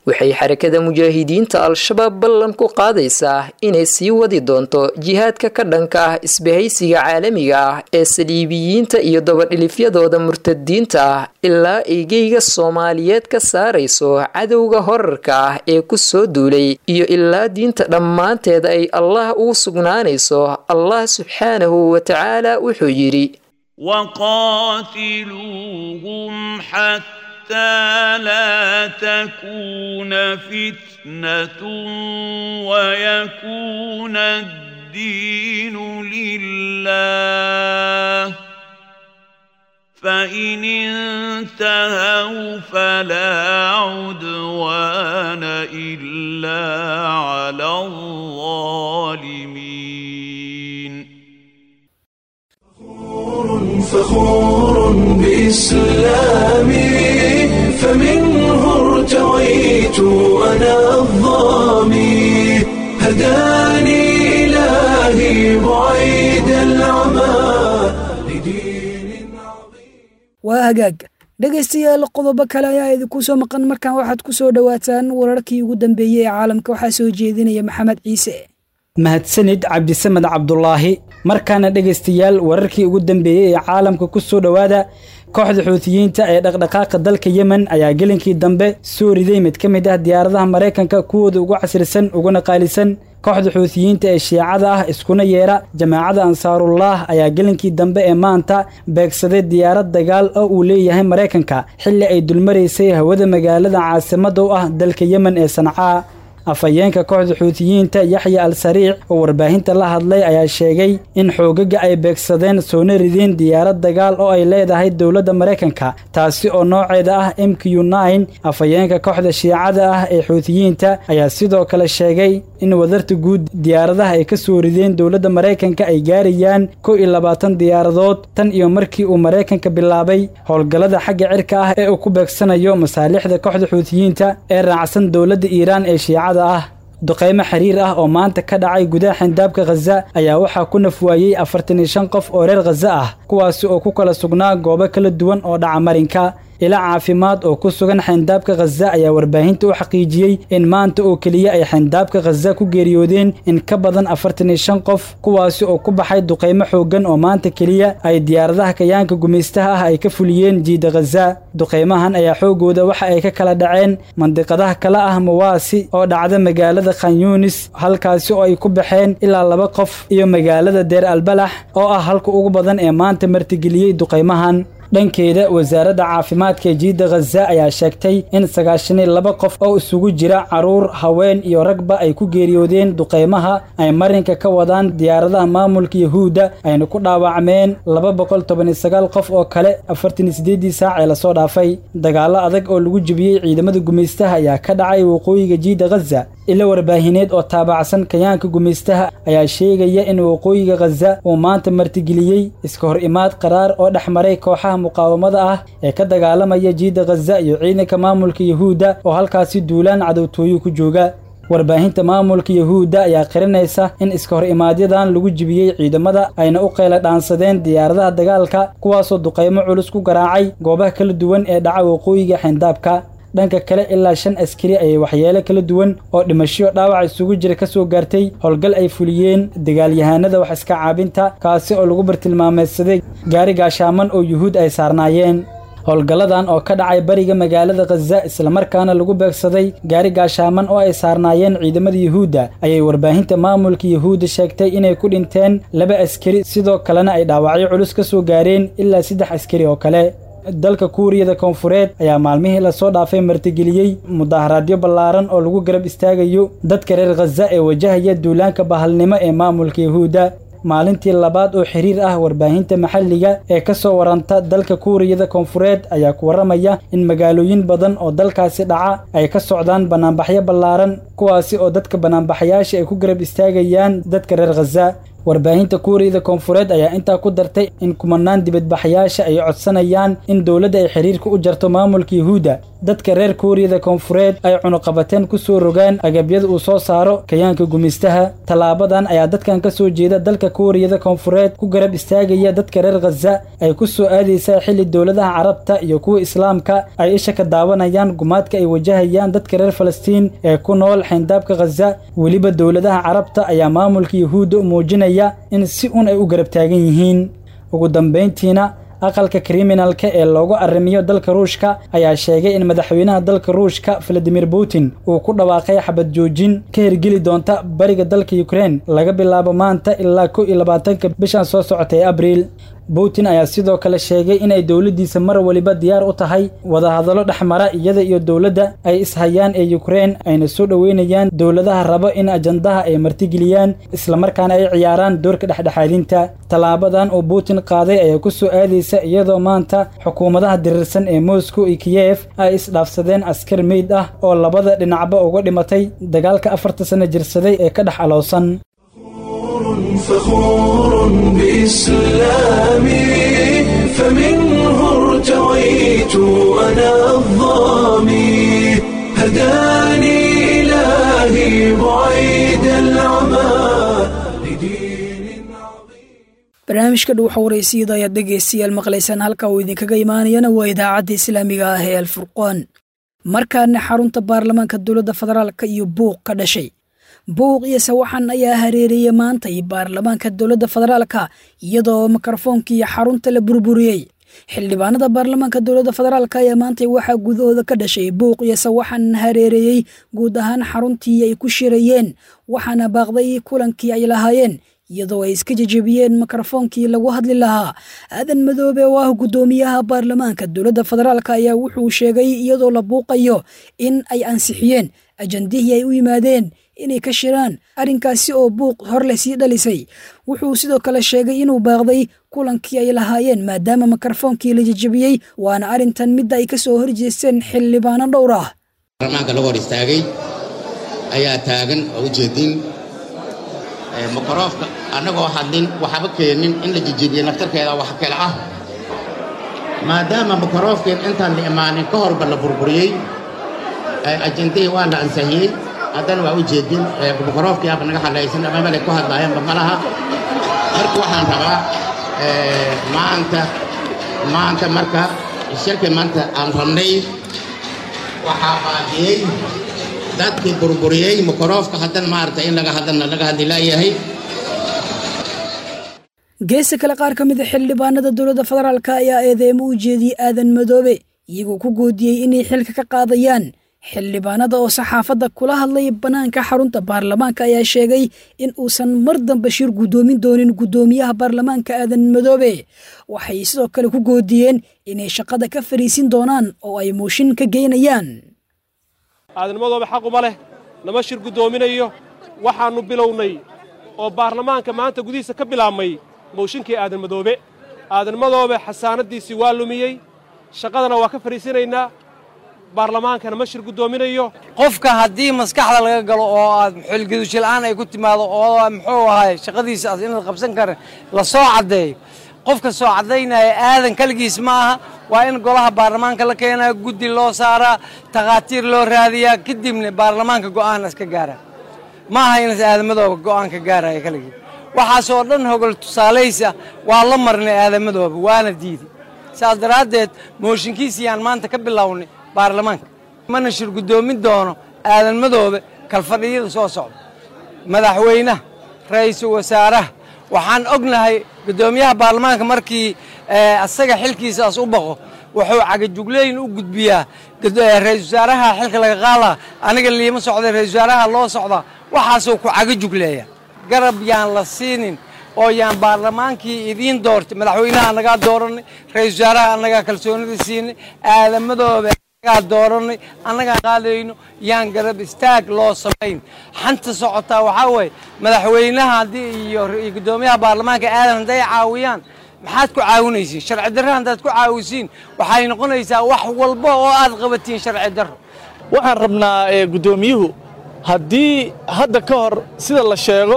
waxay xarakada mujaahidiinta al-shabaab ballan ku qaadaysaa inay sii wadi doonto jihaadka ka dhanka ah isbahaysiga caalamiga ah ee saliibiyiinta iyo dabadhilifyadooda murtadiinta ah ilaa ay geyga soomaaliyeed ka saarayso cadowga horarka ah ee ku soo duulay iyo ilaa diinta dhammaanteeda ay allah ugu sugnaanayso. allah subxaanahu wa tacaala wuxuu yidhi waqaatiluuhum xataa laa takuuna fitnatun wayakuuna addiinu lilah فإن انتهوا فلا عدوان إلا على الظالمين. فخور بإسلامي فمنه ارتويت أنا الظامي هداني إلهي بعيد العمى. waa hagaag dhegaystayaal qodobo kale ayaa idinku soo maqan markaan waxaad ku soo dhowaataan wararkii ugu dambeeyey ee caalamka waxaa soo jeedinaya maxamed ciise. mahadsanid cabdisamed cabdulaahi. markaana dhegaystayaal wararkii ugu dambeeyey ee caalamka ku soo dhowaada. kooxda xuutiyiinta ee dhaqdhaqaaqa dalka yemen ayaa gelinkii dambe soo riday mid ka mid ah diyaaradaha maraykanka kuwooda ugu casrisan uguna qaalisan. kooxda xuutiyiinta ee shiicada ah iskuna yeera jamaacada ansaarullah ayaa gelinkii dambe ee maanta beegsaday diyaarad dagaal oo uu leeyahay maraykanka xilli ay dulmaraysay hawada magaalada caasimadda u ah dalka yemen ee sancaa. afhayeenka kooxda xuutiyiinta yaxya al sariic oo warbaahinta la hadlay ayaa sheegay in xoogaga ay beegsadeen soona rideen diyaarad dagaal oo ay leedahay dowladda maraykanka taasi oo nooceeda ah m q nine. afhayeenka kooxda shiicada ah ee xuutiyiinta ayaa sidoo kale sheegay in wadarta guud diyaaradaha ay ka soo rideen dowladda maraykanka ay gaarayaan kow iyo labaatan diyaaradood tan iyo markii uu maraykanka bilaabay howlgallada xagga cirka ah ee uu ku beegsanayo masaalixda kooxda xuutiyiinta ee raacsan dowladda iiraan ee shiicada ah. duqaymo xiriir ah oo maanta ka dhacay gudaha xindaabka Gaza ayaa waxaa ku nafwaayay afartan iyo shan qof oo reer Gaza ah kuwaasi oo ku kala sugnaa goobo kala duwan oo dhaca marinka. ila caafimaad oo ku sugan xindaabka Gaza ayaa warbaahinta u xaqiijiyay in maanta oo kaliya ay xindaabka Gaza ku geeriyoodeen in ka badan afartan iyo shan qof kuwaasi oo ku baxay duqaymo xoogan oo maanta kaliya ay diyaaradaha kayaanka gumeystaha ah ay ka fuliyeen jiida Gaza. duqaymahan ayaa xoogooda waxa ay ka kala dhaceen mandiqadaha kala ah Mawaasi oo dhacda magaalada Khan Yunis halkaasi oo ay ku baxeen ilaa laba qof iyo magaalada Deir al-Balax oo ah halka ugu badan ee maanta martigeliyay duqaymahan. dhankeeda wasaaradda caafimaadka ee jiida Gaza ayaa sheegtay in sagaashan iyo laba qof oo isugu jira caruur haween iyo ragba ay ku geeriyoodeen duqaymaha ay marinka ka wadaan diyaaradaha maamulka Yahuuda ayna ku dhaawacmeen laba boqol toban iyo sagaal qof oo kale afartan iyo sideed saac ee la soo dhaafay. dagaalo adag oo lagu jabiyay ciidamada gumeystaha ayaa ka dhacay waqooyiga jiida Gaza. ila warbaahineed oo taabacsan kayaanka gumeystaha ayaa sheegaya in waqooyiga Gaza uu maanta martigeliyay iska hor imaad qaraar oo dhaxmaray kooxaha muqaawamada ah ee ka dagaalamaya jiida Gaza iyo ciidanka maamulka Yahuuda oo halkaasi duulaan cadowtooyo ku jooga. warbaahinta maamulka Yahuuda ayaa qiranaysa in iska hor imaadyadan lagu jibiyay ciidamada ayna u qeyla dhaansadeen diyaaradaha dagaalka kuwaasoo duqaymo culus ku garaacay goobaha kala duwan ee dhaca waqooyiga xindaabka. dhanka kale ilaa shan askari ay waxyeelo kala duwan oo dhimasho dhaawac isugu jira ka soo gaartay howlgal ay fuliyeen dagaalyahanada wax iska caabinta kaasi oo lagu bartilmaameedsaday gaari gaashaaman oo Yuhuud ay saarnaayeen. howlgalladan oo ka dhacay bariga magaalada Gaza isla markaana lagu beegsaday gaari gaashaaman oo ay saarnaayeen ciidamada Yahuuda ayay warbaahinta maamulka Yahuuda sheegtay inay ku dhinteen laba askari sidoo kalena ay dhaawacyo culus ka soo gaareen ilaa saddex askari oo kale. dalka Kuuriyada Koonfureed ayaa maalmihii la soo dhaafay martigeliyay mudaharaadyo ballaaran oo lagu garab istaagayo dadka reer Gaza ee wajahaya duulaanka bahalnimo ee maamulka Yahuuda. maalintii labaad oo xiriir ah warbaahinta maxalliga ee ka soo waranta dalka Kuuriyada Koonfureed ayaa ku waramaya in magaalooyin badan oo dalkaasi dhaca ay ka socdaan banaanbaxyo ballaaran kuwaasi oo dadka banaanbaxayaasha ay ku garab istaagayaan dadka reer Gaza. warbaahinta kuuriyada koonfureed ayaa intaa ku dartay in kumanaan dibadbaxayaasha ay codsanayaan in dowladda ay xiriirka u jarto maamulka yuhuudda dadka reer kuuriyada koonfureed ay cunuqabateen ku soo rogaan agabyada uu soo saaro kayaanka gumistaha tallaabadan ayaa dadkan ka soo jeeda dalka kuuriyada koonfureed ku garab istaagaya dadka reer khaza ay ku soo aadaysaa xilli dowladaha carabta iyo kuwa islaamka ay isha ka daawanayaan gumaadka ay wajahayaan dadka reer falastiin ee ku nool xayndaabka khaza weliba dowladaha carabta ayaa maamulka yuhuudda u muujinaya in si un ay u garab taagan yihiin ugu dambayntiina aqalka kriminalka ee loogu arrimiyo dalka ruushka ayaa sheegay in madaxweynaha dalka ruushka Vladimir Putin uu ku dhawaaqay xabad joojin ka hirgeli doonta bariga dalka Ukraine laga bilaabo maanta ilaa kow iyo labaatanka bishan soo socotay ee Abriil Putin ayaa sidoo kale sheegay in ay dawladdiisa mar waliba diyaar u tahay wada hadallo dhexmara iyada iyo dawladda ay ishayaan ee Ukraine ayna soo dhaweynayaan dawladaha raba in ajandaha ay martigeliyaan isla markaana ay ciyaaraan doorka dhexdhexaadinta talaabadan oo Putin qaaday ayaa ku soo aadaysa iyadoo maanta xukuumadaha dirirsan ee Moscow iyo Kiev ay isdhaafsadeen askar meyd ah oo labada dhinacba uga dhimatay dagaalka afarta sano jirsaday ee ka dhex alowsan فخور بإسلامي فمنه ارتويت أنا الظامي هداني إلهي بعيد العمى لدين عظيم barnaamijka dhuuxa waraysiida ayaad dhegaystayaal maqlaysaan halka uu idinkaga imaanayana waa idaacadda islaamiga ah ee alfurqaan markaana xarunta baarlamaanka dowladda federaalka iyo buuq ka dhashay buuq iyo sawaxan ayaa hareeriyay maanta iyo baarlamaanka dowladda federaalka iyadoo mikrofoonkii xarunta la burburiyay xildhibaanada baarlamaanka dowladda federaalka ayaa maanta waxa gudahooda ka dhashay buuq iyo sawaxan hareeriyay guud ahaan xaruntii ay ku shirayeen waxaana baaqday kulankii ay lahaayeen iyadoo ay iska jajabiyeen mikrofoonkii lagu hadli lahaa aadan madoobe oo ah gudoomiyaha baarlamaanka dowladda federaalka ayaa wuxuu sheegay iyadoo la buuqayo in ay ansixiyeen ajandihii ay u yimaadeen inay ka shiraan arrinkaasi oo buuq hor leh sii dhalisay wuxuu sidoo kale sheegay inuu baaqday kulankii ay lahaayeen maadaama mikrofoonkii la jajabiyey waana arrintan midda ay ka soo horjeesteen xildhibaano dhowr ah baarlamaanka lagu hor istaagay ayaa taagan oo ujeedin mikrofka annagoo hadlin waxba keenin in la jajabiyo naftarkeeda wax kale ah maadaama mikrofkeen intaan la imaanin ka horba la burburiyey ajandihii waa la ansixiyey haddana waa u jeedin mikrofkii aaba naga hadlaysan ama male ku hadlaayeenba malaha marka waxaan rabaa maanta maanta marka shirka maanta aan rabnay waxaa baaqiyey dadkii burburiyey mikrofka haddana maaragtay in laga hadlana laga hadli laayahay geesa kale qaar ka mid a xildhibaanada dowladda federaalka ayaa eedeemo u jeediyey aadan madoobe iyagoo ku goodiyey inay xilka ka qaadayaan xildhibaanada oo saxaafadda kula hadlay banaanka xarunta baarlamaanka ayaa sheegay in uusan mar dambe shir gudoomin doonin gudoomiyaha baarlamaanka aadan madoobe waxay sidoo kale ku goodiyeen inay shaqada ka fariisin doonaan oo ay mooshin ka geynayaan aadan madoobe xaq uma leh lama shir gudoominayo waxaannu bilownay oo baarlamaanka maanta gudihiisa ka bilaabmay mooshinkii aadan madoobe aadan madoobe xasaanadiisii waa lumiyey shaqadana waa ka fariisinaynaa baarlamaankana ma shir gudoominayo qofka haddii maskaxda laga galo oo aad xilgudusho la'aan ay ku timaado oo muxuu ahay shaqadiisa aad inaad qabsan karin la soo caddeeyo qofka soo caddaynaya aadan kaligiis ma aha waa in golaha baarlamaanka la keenaa guddi loo saaraa takhaatiir loo raadiyaa kadibna baarlamaanka go'aan iska gaara ma aha inas aadamadooba go'aanka gaaraya kaligii waxaasoo dhan hogol tusaalaysa waa la marnay aadamadooba waana diiday saas daraaddeed mooshinkiisiyaan maanta ka bilownay baarlamaanka mana shir gudoomin doono aadan madoobe kalfadhiyada soo socda madaxweynaha ra'iisul wasaaraha waxaan ognahay gudoomiyaha baarlamaanka markii asaga xilkiisaas u baqo wuxuu cagajugleyn u gudbiyaa ra'iisul wasaaraha xilka laga qaadaa aniga liima socda ra'iisul wasaaraha loo socdaa waxaasuu ku cagajugleeya garab yaan la siinin oo yaan baarlamaankii idiin doortay madaxweynaha annagaa dooranay ra'iisul wasaaraha annagaa kalsoonida siinay aadamadooba annagaa dooranay annagaa qaadayno yaan garab istaag loo samayn xanta socotaa waxaa weeye madaxweynaha haddii iyo gudoomiyaha baarlamaanka aadan hadday caawiyaan maxaad ku caawinaysiin sharci darro haddaad ku caawisiin waxay noqonaysaa wax walba oo aad qabatiin sharci darro waxaan rabnaa gudoomiyuhu haddii hadda ka hor sida la sheego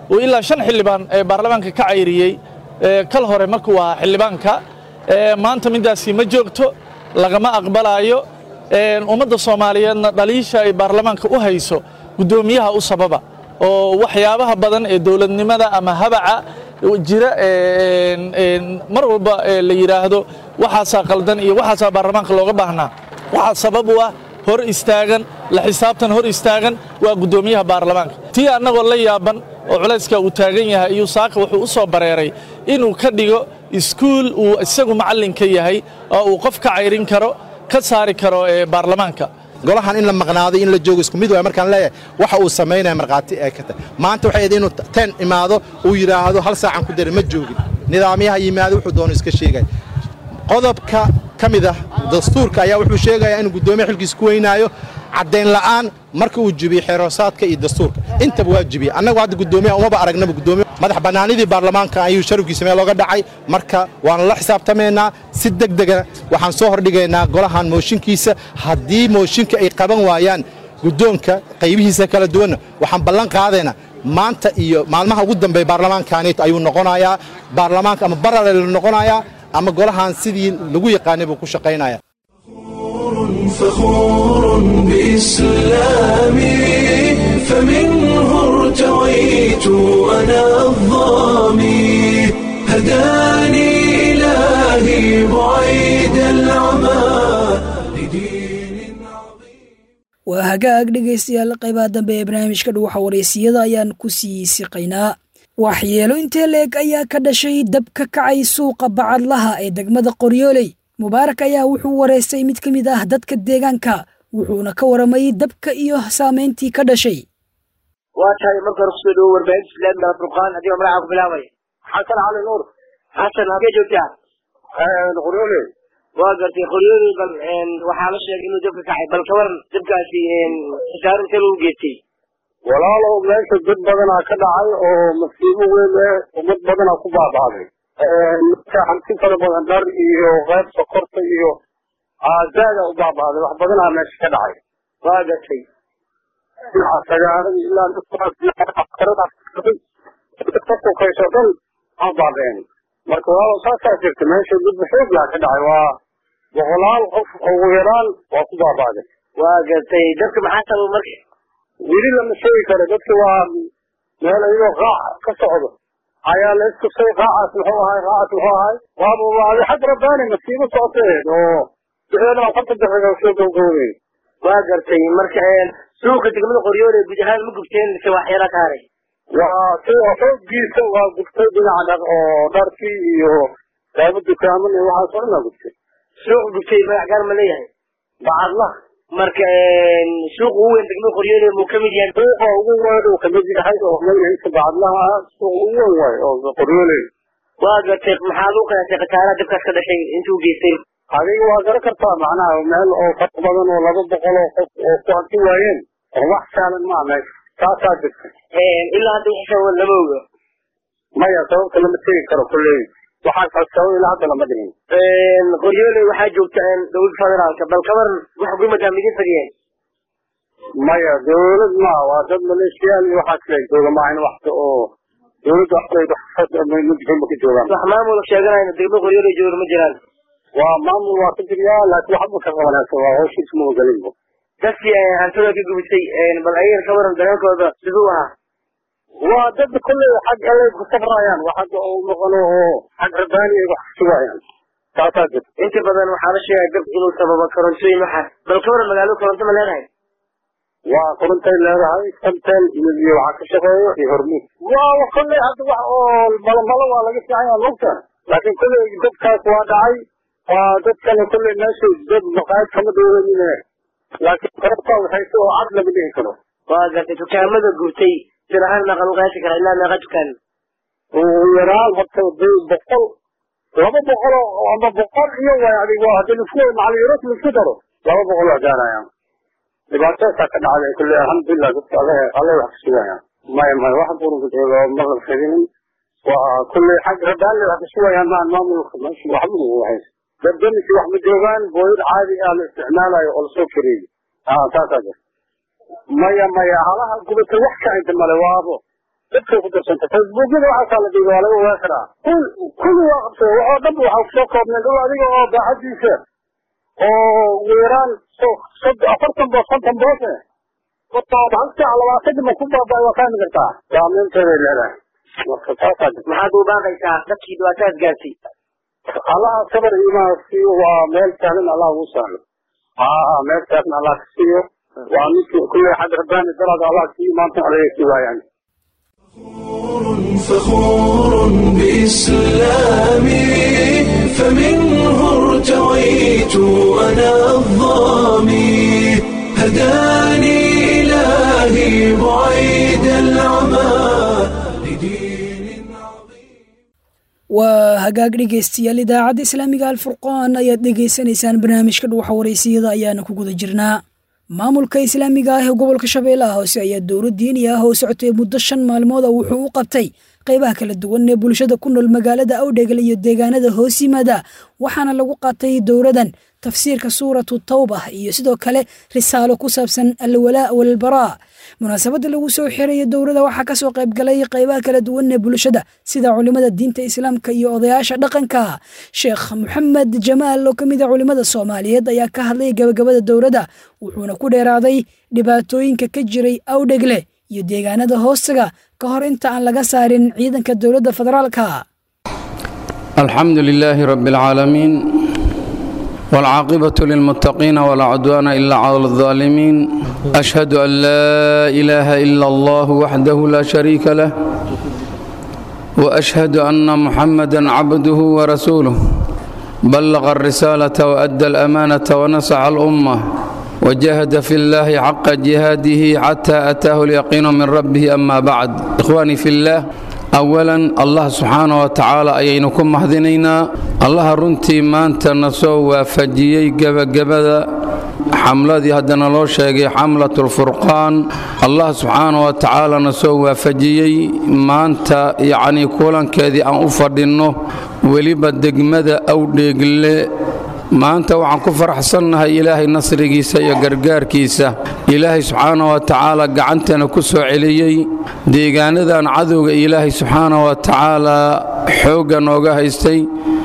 uu ilaa shan xildhibaan ee baarlamaanka ka cayriyey kal hore markuu ahaa xildhibaanka maanta midaasi ma joogto lagama aqbalaayo ummadda Soomaaliyeedna dhaliisha ay baarlamaanka u hayso gudoomiyaha u sababa oo waxyaabaha badan ee dawladnimada ama habaca jira mar walba la yiraahdo waxa qaldan iyo waxa baarlamaanka looga baahnaa waxa sabab u ah hor istaagan la xisaabtan hor istaagan waa gudoomiyaha baarlamaanka tii anagoo la yaaban oo culayska uu taagan yahay iyo saaq wuxuu u soo bareeray inuu ka dhigo iskuul uu isagu macallin ka yahay oo uu qof ka cayrin karo ka saari karo ee baarlamaanka golahan in la maqnaaday in la joogo isku mid way markaan leeyahay waxa uu sameeyay marqaati ee ka tahay maanta waxay inuu tan imaado uu yiraahdo hal saacan ku dar ma joogin nidaamyaha yimaado wuxuu doono iska sheegay qodobka kamida dastuurka ayaa wuxuu sheegayaa in gudoomiyaha xilkiisa ku weynaayo cadeyn la'aan marka uu jibiyo xeeroosaadka iyo dastuurka inta waa jibiyo annagu hadda gudoomiyaha uma ba aragnaba gudoomiyaha madax banaanidii baarlamaanka ayuu sharafkiisa meel looga dhacay marka waan la xisaabtameynaa si degdeg ah waxaan soo hordhigaynaa golahan mooshinkiisa haddii mooshinka ay qaban waayaan gudoonka qaybihiisa kala duwan waxaan ballan qaadaynaa maanta iyo maalmaha ugu dambeeya baarlamaankaanit ayuu noqonayaa baarlamaanka ama baralel noqonayaa ama golahan sidii lagu yaqaanay buu ku shaqeynaya فخور بإسلامي فمنه ارتويت أنا الظامي هداني إلهي بعيد العمى waa hagaag dhegaystayaal qaybaha dambe ee barnaamijka dhuuxa wareysiyada ayaan ku sii siqaynaa waxyeelo intee leeg ayaa ka dhashay dab ka kacay suuqa bacadlaha ee degmada Qoryooley mubaarak ayaa wuxuu wareystay mid ka mid ah dadka deegaanka wuxuuna ka waramay dabka iyo saameyntii ka dhashay waa tahay marka hore kusoo dhawo warbaahinta islaamiga Furqaan adiga magaca ku bilaabay xasan cali nuur xasan halkee joogtaa Qoryooley waa gartay Qoryooley bal waxaa la sheegay inuu dabka kacay bal ka waran dabkaasi xisaarin inta lagu geeyay walaalow meesha dad badan ka dhacay oo masiibo weyn ah ummad badan ku baabaaday ee hanti fara badan dar iyo qayb sokorta iyo aazaaga u baabaaday wax badan ah meesha ka dhacay waa gatay asagaara ilaa afkarada dadku kayso dhan aan baabeen marka waa saasaa jirta meesha dad xoog la ka dhacay waa boqolaal qof oo yaraan waa ku baabaaday waa gatay dadka maxaa sabab markii wili lama sheegi karo dadka waa meel ayuu qaac ka socdo ayaa la isku soo qaacaas muxuu ahay qaacaas muxuu ahay waa waa xad rabbaani masiibo socotay oo dadana qofka daqiiqo soo gowgowday waa gartay marka suuqa degmada Qoryooley guud ahaan ma gubteen si wax yara kaaray waa soo xooggiisa waa gubtay dhinaca oo dharkii iyo qaybo dukaamada iyo waxa soo dhan gubtay suuq gubtay magac gaar ma leeyahay bacadla marka suuq uu weyn degmada Qoryooley muu kamid yahay suuqa ugu weyn oo kamid yahay oo magaciisa bacadlaha suuq ugu weyn oo Qoryooley waa gartay maxaa loo qeexay qataara dabkaas ka dhashay intuu geystay adiga waa garan kartaa macnaha meel oo faq badan oo laba boqol oo qof oo ku hanti waayeen wax saalan ma aha taasaa jirta ilaa hadda waxa uu lama oga maya sababta lama tegi karo kulley waxaa xasaway ilaa hadda lama dhihin Qoryooley waxaa joogta dowladda federaalka bal ka waran wax gurmadka midin fadhiyeen maya dowlad ma waa dad maleeshiyaan iyo waxaa kale jooga ma in wax oo dowladda waxay waxsad ma muddo ka joogaan wax maamul sheeganayna degmada Qoryooley jooga ma jiraan waa maamul waa ka jiriyaa laakiin waxba ka qabanaysa waa hawshiis ma ogalin dadkii hantida ka gubtay bal ayar ka waran dareenkooda siduu ahaa waa dad kulley xag alle ku sabrayaan waxa uu noqono oo xag rabbaani ay wax sugayaan taasaa jirta inta badan waxaa la sheegay dab inuu sababo korontooyin waxa bal ka waran magaalo koronto ma leedahay waa korontay leedahay santel iyo waxa ka shaqeeyo iyo hormuud waa kulley hadda wax oo malmalo waa laga fiican lugta laakiin kulley dadkaas waa dhacay waa dadkana kulley meesha dad maqaayad kama dooranine laakiin koronta waxay soo cad laga dhigi karo waa gartay dukaamada gubtay sirahan ma qalu qaasi kara ilaa meeqa dukaan oo yaraan horta boqol laba boqol ama boqol iyo waa adiga waa hadii isku macallin rasmi isku daro laba boqol waa gaarayaan dhibaatooyinka ka dhacday kulli alxamdulillah dadka alle alle wax sugayaan ma ma wax buuru ku jiro ma fadhin waa kulli xag rabbaani wax sugayaan ma maamulka wax lagu hayay dadkii wax ma joogaan booyad caadi ah la isticmaalayo oo soo kiriyo ah taasaa maya maya halaha gubata wax ka inta male waabo dadkay ku darsantay facebookyada waxaasaa la dhiga waa laga ogaan karaa kul kulli waa qabsay waxoo dhan waxaa kusoo koobneen dhow adiga oo daacadiisa oo weeraan afartan boos konton boose hortaada hal saac labaatan dhima ku baaba'ay waa fahmi kartaa saamaynteeday leedahay marka taasaa maxaad u baaqaysaa dadkii dhibaatadaas gaartay allaha sabar iimaan siiyo waa meel sahlan allah ugu sahlo aa meel sahlan allah ka siiyo waa ninkii kulley xag rabbaani daraada allah siiyo maanta alaga sii waayaan فخور بإسلامي فمنه ارتويت أنا الظامي هداني إلهي بعيد العمى waa hagaag dhegaystayaal idaacadda islaamiga alfurqaan ayaad dhegaysanaysaan barnaamijka dhuwaxa waraysiyada ayaana ku guda jirnaa maamulka islaamiga ah ee gobolka shabeellaha hoose ayaa dowlad diini ah oo socotay muddo shan maalmood ah wuxuu u qabtay qaybaha kala duwan ee bulshada ku nool magaalada awdhegal iyo deegaanada hoos yimaada waxaana lagu qaatay dowladan tafsiirka suuratu tawbah iyo sidoo kale risaalo ku saabsan alwalaa walbaraa munaasabada lagu soo xiraya dowladda waxaa ka soo qayb galay qaybaha kala duwan ee bulshada sida culimada diinta islaamka iyo odayaasha dhaqanka sheekh maxamed jamaal oo kamid ah culimada Soomaaliyeed ayaa ka hadlay gabagabada dowladda wuxuuna ku dheeraaday dhibaatooyinka ka jiray awdhegle iyo deegaanada hoostaga ka hor inta aan laga saarin ciidanka dowladda federaalka alxamdulilaahi rabbil caalamiin والعاقبة للمتقين ولا عدوان إلا على الظالمين أشهد أن لا إله إلا الله وحده لا شريك له وأشهد أن محمدا عبده ورسوله بلغ الرسالة وأدى الأمانة ونصح الأمة وجاهد في الله حق جهاده حتى أتاه اليقين من ربه أما بعد إخواني في الله أولا الله سبحانه وتعالى أيينكم محذنينا الله رنتي ما أنت نسوى فجيي جب جبذا حملة هدنا لو شيء حملة الفرقان الله سبحانه وتعالى نسوى فجيي ما أنت يعني كلن كذي أن أفردنه ولي بدق مدى أو دقل maanta waxaan ku faraxsannahay ilaahay nasrigiisa iyo gargaarkiisa ilaahay subxaanahu wa tacaala gacanteena ku soo celiyey deegaanadan cadowga ilaahay subxaanahu wa tacaala xoogga nooga haystay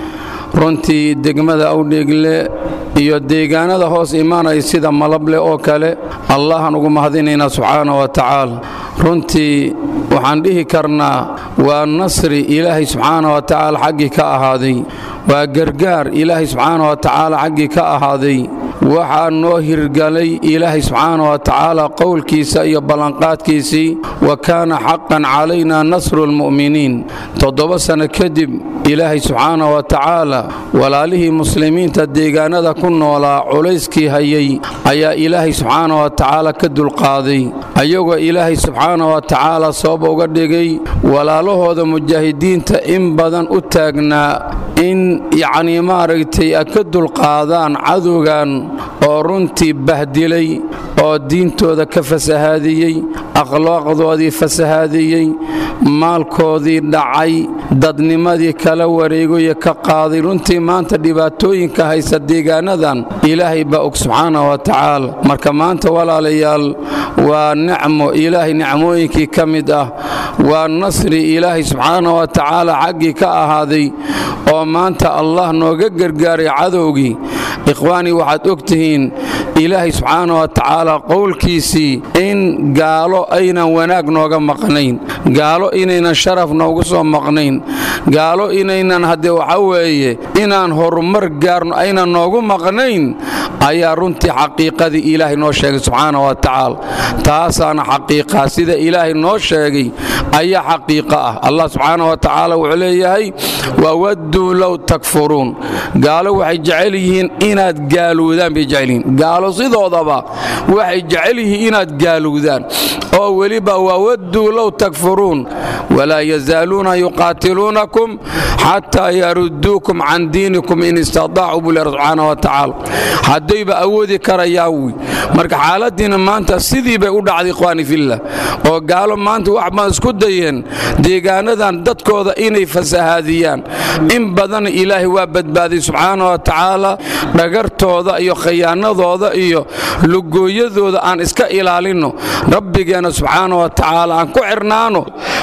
runtii degmada awdheegle iyo deegaanada hoos imaanaya sida malable oo kale allahan ugu mahadinaynaa subxaanahu wa tacaala runtii waxaan dhihi karnaa waa nasri ilaahay subxaanahu wa tacaala xaggii ka ahaaday waa gargaar ilaahay subxaanahu wa tacaala xaggii ka ahaaday waxaa noo hirgalay ilaahay subxaanahu wa tacaala qowlkiisa iyo ballanqaadkiisii wa kaana xaqan calaynaa nasru lmu'miniin toddoba sano kadib ilaahay subxaanahu wa tacaala walaalihii muslimiinta deegaanada ku noolaa culayskii hayay ayaa ilaahay subxaanahu wa tacaala ka dulqaaday ayagoo ilaahay subxaanahu wa tacaala sabab uga dhigay walaalahooda mujaahidiinta in badan u taagnaa in yacnii maaragtay a ka dulqaadaan cadowgan oo runtii bahdilay oo diintooda ka fasahaadiyey akhlaaqdoodii fasahaadiyey maalkoodii dhacay dadnimadii kala wareegoye ka qaaday runtii maanta dhibaatooyinka haysa deegaanadan ilaahay baa og subxaanahu wa tacaala marka maanta walaalayaal waa nicmo ilaahay nicmooyinkii ka mid ah waa nasri ilaahay subxaanahu wa tacaala xaggii ka ahaaday oo maanta allah nooga gargaaray cadowgii ikhwaanii waxaad og tihiin ilaahay subxaanahu wa tacaala qowlkiisii in gaalo aynan wanaag nooga maqnayn gaalo inaynan sharaf noogu soo maqnayn gaalo inaynan haddee waxa weeye inaan horumar gaarno aynan noogu maqnayn ayaa runtii xaqiiqadii ilaahay noo sheegay subxaanahu wa tacaala taasaana xaqiiqa sida ilaahay noo sheegay ayaa xaqiiqa ah allah subxaanahu wa tacaala wuxuu leeyahay wawadduu low takfuruun gaalo waxay jecel yihiin inaad gaalowdaan bay jecel yihiin gaalo sidoodaba waxay jecel yihiin inaad gaalowdaan oo weliba wawadduu low takfuruun walaa yazaaluuna yuqaatiluunakum xataa yarudduukum can diinikum in istadaacuu buu leeyahay subxaanahu wa tacaala haddayba awoodi karayaan wy marka xaaladiina maanta sidii bay u dhacday ikhwaani fillah oo gaalo maanta wax baan isku dayeen deegaanadan dadkooda inay fasahaadiyaan in badan ilaahay waa badbaaday subxaanahu wa tacaala dhagartooda iyo khayaanadooda iyo lugooyadooda aan iska ilaalinno rabbigeena subxaanahu wa tacaala aan ku xirnaano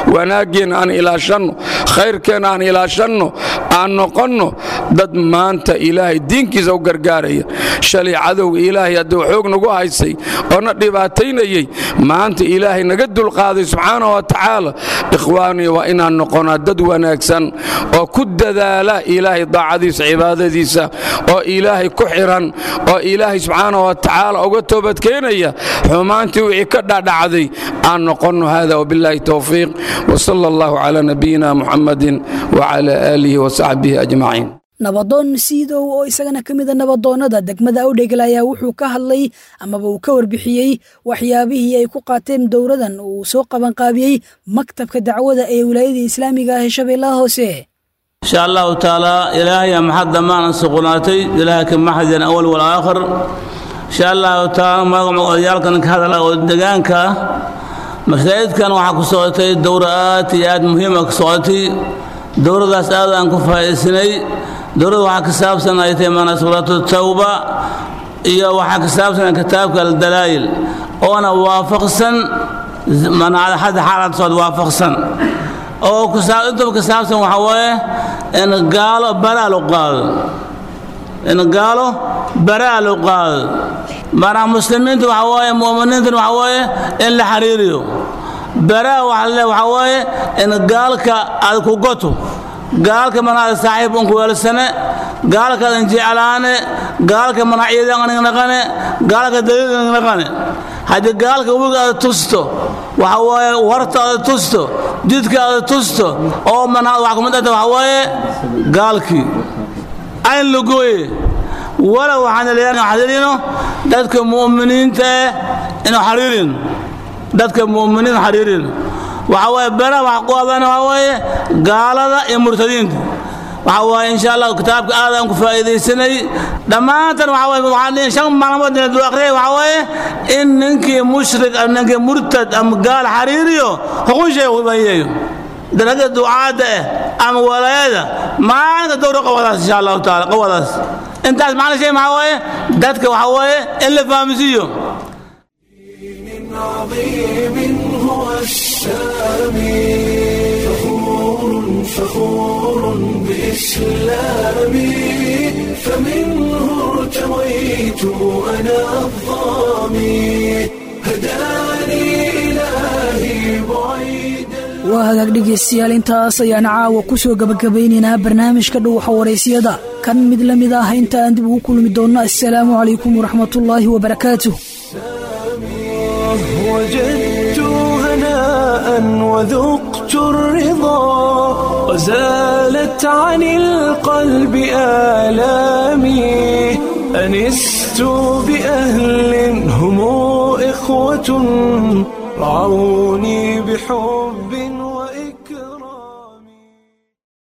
wanaaggeena aan ilaashanno khayrkeena aan ilaashanno aan noqonno dad maanta ilaahay diinkiisa u gargaaraya shalay cadowga ilaahay hadduu xoog nagu haysay oo na dhibaataynayay maanta ilaahay naga dulqaaday subxaanahu wa tacaala ikhwaanii waa inaan noqonaa dad wanaagsan oo ku dadaala ilaahay daacadiisa cibaadadiisa oo ilaahay ku xiran oo ilaahay subxaanahu wa tacaala uga toobadkeenaya xumaantii wixii ka dhadhacday aan noqonno hada wabilaahi towfiiq wasala allahu calaa nabiyina muxamadin wacala aalihi wasaxbihi ajmaciin nabadoon siidow oo isagana ka mida nabadoonnada degmada awdhegal ayaa wuxuu ka hadlay amaba uu ka warbixiyey waxyaabihii ay ku qaateen dowradan uu soo qabanqaabiyey maktabka dacwada ee wilaayada islaamiga ah ee shabeellaha hoose insha allahu taala ilaahay maxadda maanan suqnaatay ilaahay ka maxadin awal wal aakhir insha allahu taala magaca odayaalkan ka hadala oo deegaanka ah masaajidkan waxaa ku socotay dowra aad iyo aad muhiim ah ku socotay dowradaas aad aan ku faa'iidsanay dowladda waxaa ka saabsan ay tahay maana suuratu tawba iyo waxaa ka saabsan kitaabka al-dalaa'il oona waafaqsan maana hadda xaalad soo waafaqsan oo ku saabsan ka saabsan waxa waaye in gaalo baraal u qaado in gaalo baraal u qaado maana muslimiintu waxa waaye muuminiintu waxa waaye in la xiriiriyo baraa waxa waxa waaye in gaalka aad ku goto gaalka manaad saaxiib un ku weelsane gaalka aan jeclaane gaalka manaaciyada aan naqane gaalka daliil aan naqane hadii gaalka uga tusto waxa waaye warta aad tusto jidka aad tusto oo manaad waxa kuma dad waxa waaye gaalki ay lugooye wala waxaan leeyahay xadilino dadka muuminiinta in xariirin dadka muuminiin xariirin waxa way bara wax qoobana way gaalada iyo murtadiinta waxa way insha Allah kitaabka aad aan ku faa'iideysanay dhamaantan waxa way waxaan shan maalmood inuu aqriyo waxa way in ninkii mushrik ama ninkii murtad ama gaal xariiriyo xuquuqshay u bayayo daraga ducaada ama walaayada maanta dowra qowadaas insha Allah taala qowadaas intaas macna shay waxa way dadka waxa way in la fahamsiyo عظيم هو السامي فخور فخور بإسلامي فمنه ارتويت أنا الظامي هداني إلهي بعيد waa hagaag dhegeystayaal intaas ayaan caawa ku soo gabagabaynaynaa barnaamijka dhuuxa wareysiyada kan mid la mid ah inta aan dib ugu kulmi doonno assalaamu calaykum waraxmatullaahi wabarakaatuh وجدت هناء وذقت الرضا وزالت عن القلب آلامي أنست بأهل هم إخوة رعوني بحب